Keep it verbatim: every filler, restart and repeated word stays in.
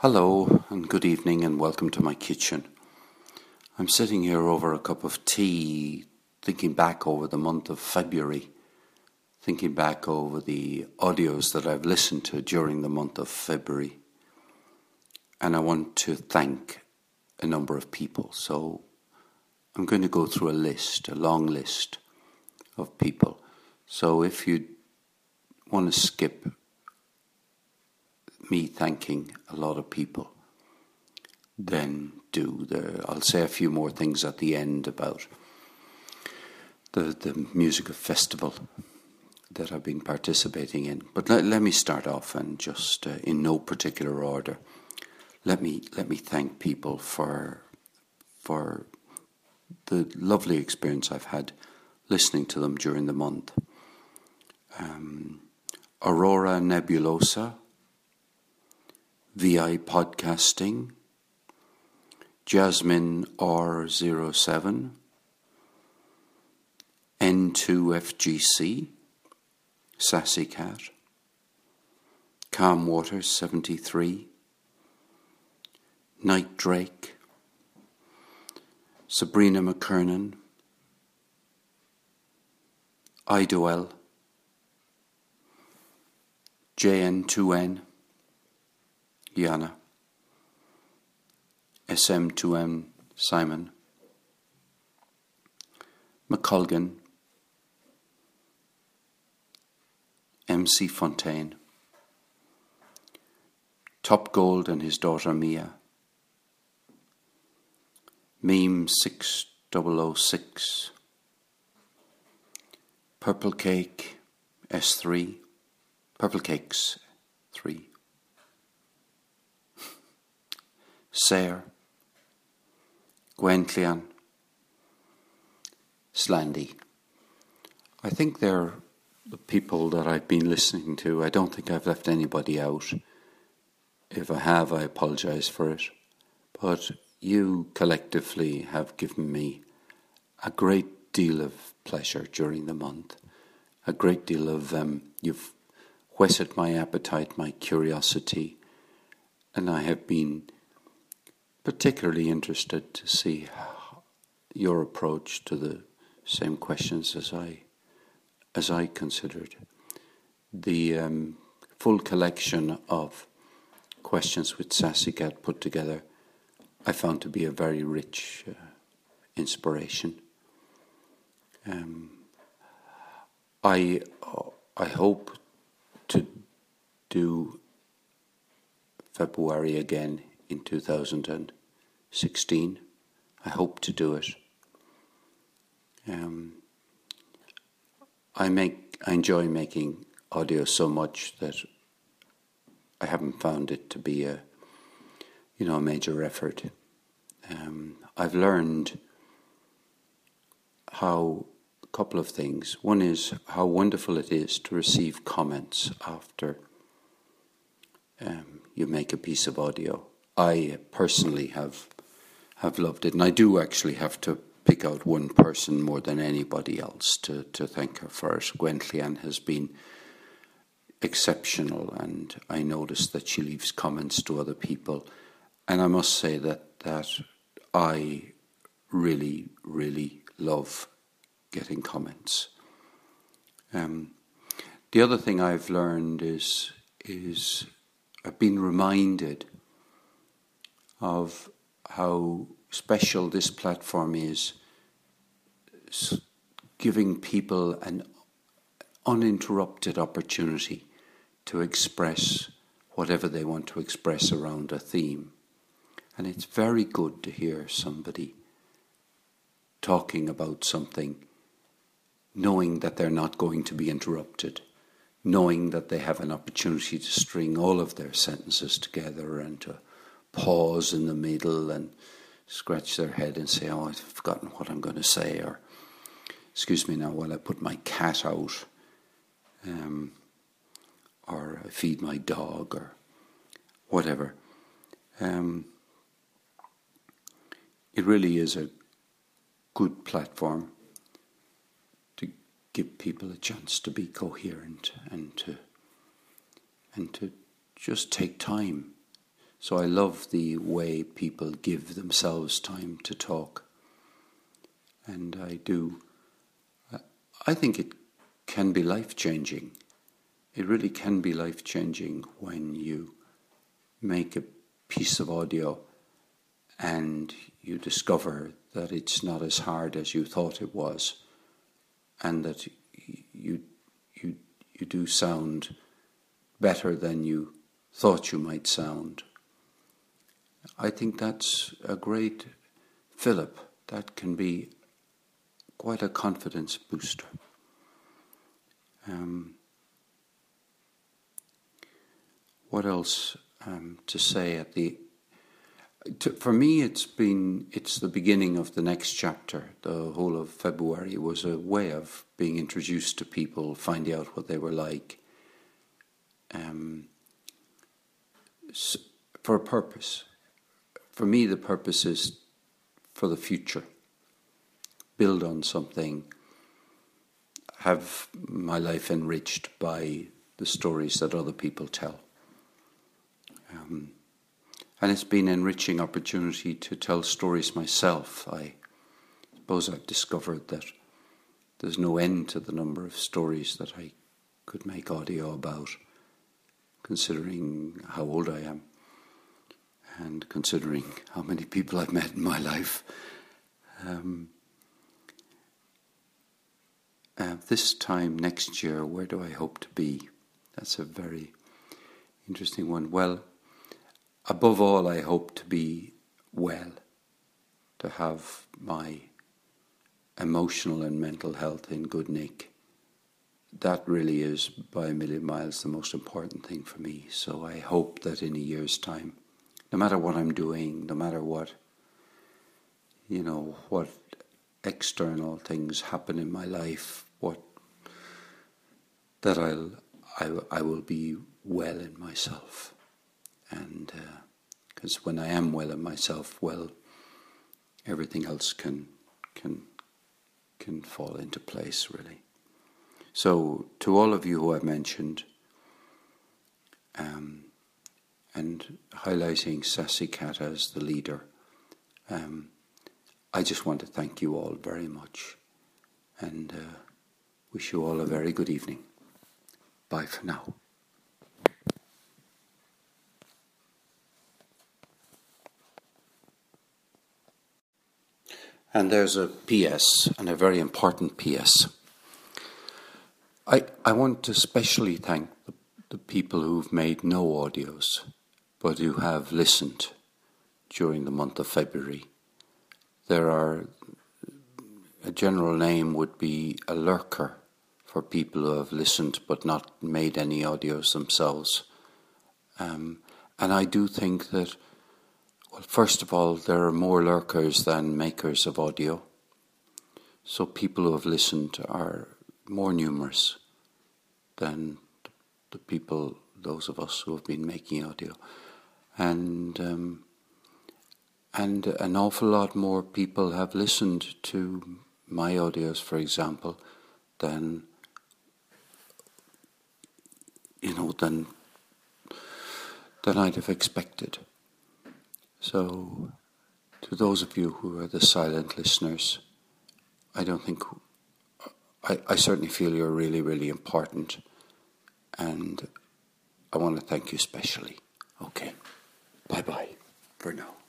Hello and good evening and welcome to my kitchen. I'm sitting here over a cup of tea, thinking back over the month of February, thinking back over the audios that I've listened to during the month of February. And I want to thank a number of people. So I'm going to go through a list, a long list of people. So if you want to skip me thanking a lot of people, then do. The, I'll say a few more things at the end about the, the music festival that I've been participating in. But let, let me start off and just uh, in no particular order. Let me let me thank people for for the lovely experience I've had listening to them during the month. Um, Aurora Nebulosa, V I Podcasting, Jasmine R zero seven, N two F G C, Sassy Cat, Calm Water seventy-three, Night Drake, Sabrina McKernan, Idwell, J N two N, Yana, S M two M Simon, McColgan, M C Fontaine, Top Gold and his daughter Mia, Meme six thousand six, Purple Cake S three, Purple Cakes three, Sayre, Gwentlian, Slandy. I think they're the people that I've been listening to. I don't think I've left anybody out. If I have, I apologise for it. But you collectively have given me a great deal of pleasure during the month. A great deal of, um, you've whetted my appetite, my curiosity, and I have been particularly interested to see your approach to the same questions as I as I considered. The um, full collection of questions with Sassy Cat put together I found to be a very rich uh, inspiration. Um, I I hope to do February again in two thousand sixteen. I hope to do it. Um, I make I enjoy making audio so much that I haven't found it to be a you know a major effort. Um, I've learned how a couple of things. One is how wonderful it is to receive comments after um, you make a piece of audio. I personally have have loved it, and I do actually have to pick out one person more than anybody else to, to thank her for it. Gwentlian has been exceptional, and I noticed that she leaves comments to other people, and I must say that that I really, really love getting comments. Um, the other thing I've learned is is I've been reminded of how special this platform is, giving people an uninterrupted opportunity to express whatever they want to express around a theme. And it's very good to hear somebody talking about something, knowing that they're not going to be interrupted, knowing that they have an opportunity to string all of their sentences together and to pause in the middle and scratch their head and say, oh, I've forgotten what I'm going to say, or excuse me now while I put my cat out, um, or I feed my dog, or whatever. Um, it really is a good platform to give people a chance to be coherent and to and to just take time. So I love the way people give themselves time to talk. And I do, I think it can be life-changing. It really can be life-changing when you make a piece of audio and you discover that it's not as hard as you thought it was, and that you you you do sound better than you thought you might sound. I think that's a great fillip. That can be quite a confidence booster. Um, what else um, to say at the To, for me, it's been, it's the beginning of the next chapter. The whole of February was a way of being introduced to people, finding out what they were like, um, so for a purpose. For me, the purpose is for the future. Build on something, have my life enriched by the stories that other people tell. Um, And it's been an enriching opportunity to tell stories myself. I suppose I've discovered that there's no end to the number of stories that I could make audio about, considering how old I am and considering how many people I've met in my life. Um, uh, this time next year, where do I hope to be? That's a very interesting one. Well, above all, I hope to be well, to have my emotional and mental health in good nick. That really is, by a million miles, the most important thing for me. So I hope that in a year's time, no matter what I'm doing, no matter what, you know, what external things happen in my life, what that I'll, I, I will be well in myself. And because uh, when I am well in myself, well, everything else can can can fall into place, really. So, to all of you who I've mentioned, um, and highlighting Sassy Cat as the leader, um, I just want to thank you all very much, and uh, wish you all a very good evening. Bye for now. And there's a P S, and a very important P S. I, I want to especially thank the, the people who've made no audios, but who have listened during the month of February. There are, a general name would be a lurker for people who have listened but not made any audios themselves. Um, and I do think that, well, first of all, there are more lurkers than makers of audio. So people who have listened are more numerous than the people, those of us who have been making audio. And um, and an awful lot more people have listened to my audios, for example, than, you know, than, than I'd have expected. So, to those of you who are the silent listeners, I don't think, I, I certainly feel you're really, really important, and I want to thank you specially. Okay, bye-bye for now.